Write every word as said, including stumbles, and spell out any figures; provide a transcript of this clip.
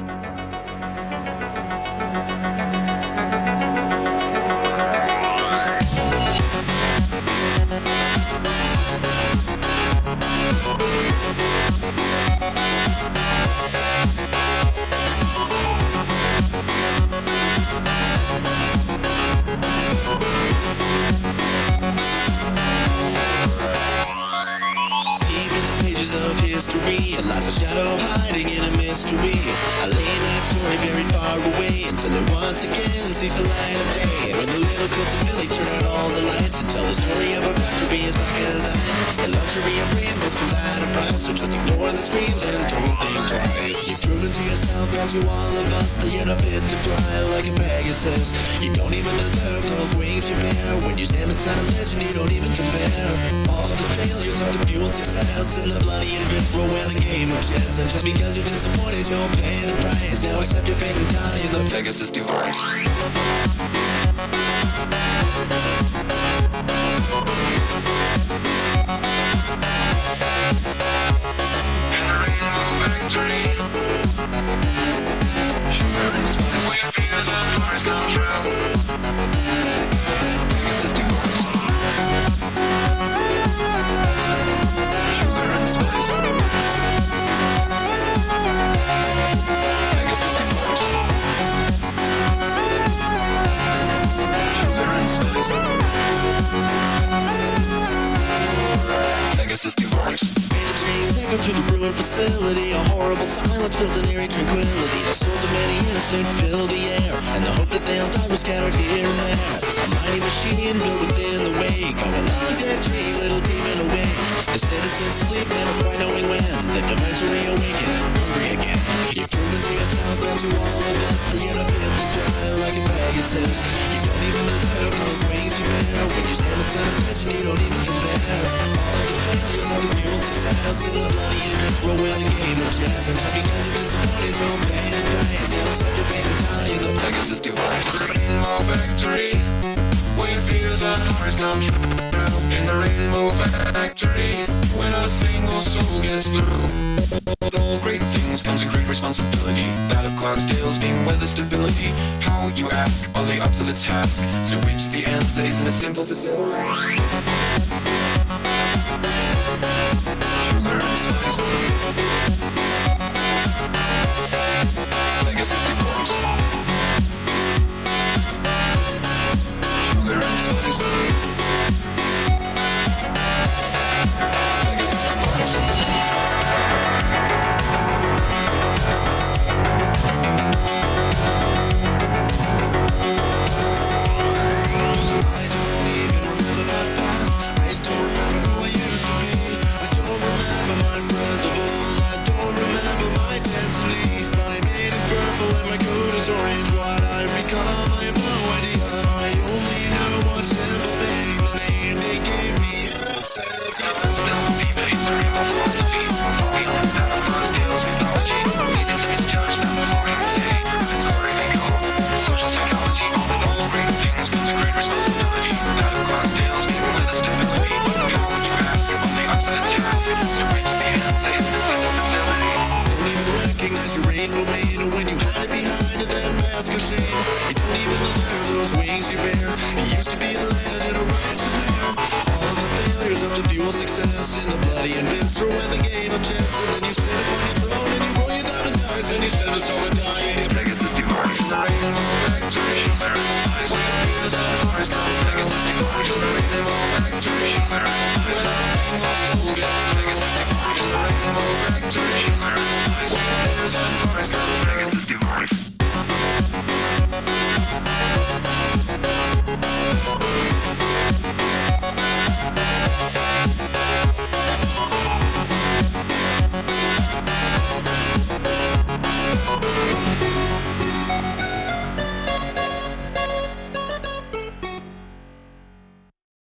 History, and lies a shadow hiding in a mystery. A late night story buried far away until it once again sees the light of day. When the little coats and village turn out all the lights and tell the story of a factory as black as night. The luxury of rainbows comes at a price, so just ignore the screams and don't think twice. You've proven to yourself and to all of us that you're not fit to fly like a Pegasus. You don't even deserve those wings you bear. When you stand beside a legend, you don't even compare. All of the failures have to fuel success, and the bloody and bits roll win the game of chess. And just because you're disappointed, you'll pay the price. Now accept your fate and die in the Pegasus device. Pegasus device. Dreams echo through the ruined facility. A horrible silence fills an eerie tranquility. The souls of many innocent fill the air, and the hope that they'll die was scattered here and there. A mighty machine built within the wake of a long dead tree, little demon awake. The citizens sleep, never quite knowing when the device will reawaken, hungry again. You've proven to yourself and to all of us that you're not fit to fly like a Pegasus. You don't even deserve those wings you bear. When you stand beside a legend, you don't even compare. All of the failures have to fuel success, and the bloody and bits roll with a game of chess. And just because you're disappointed, you'll pay the price. Now accept your fate and die in the Pegasus device. Rainbow factory, where fears and horrors come true. In the rainbow factory, when a single soul gets through. With all great things comes a great responsibility. That of Clarksdale's being weather stability. How, you ask, are they up to the task? To which the answer is in a simple facility. Sugar and spice. Pegasus device. Sugar and spice. Pegasus device. Orange, what I become, I have no idea. I only know one simple thing, the name they gave me. Still debates a rainbow philosophy. Beyond that of Clarksdale's mythology. Seasons misjudged, that was boring to say. It's already gone. Social psychology. With all great things comes a great responsibility. That of Clarksdale's being weather stability. How would you ask? Are they up to the task? To which the answer is the simple facility. Don't even recognize your rainbow maiden when you hide behind that mask of shame. You don't even deserve those wings you bear. You used to be a legend, a righteous man. All of the failures up to fuel success in the bloody and bits throw in the game of chess. And then you sit upon your throne and you roll your diamond dice and you send us all a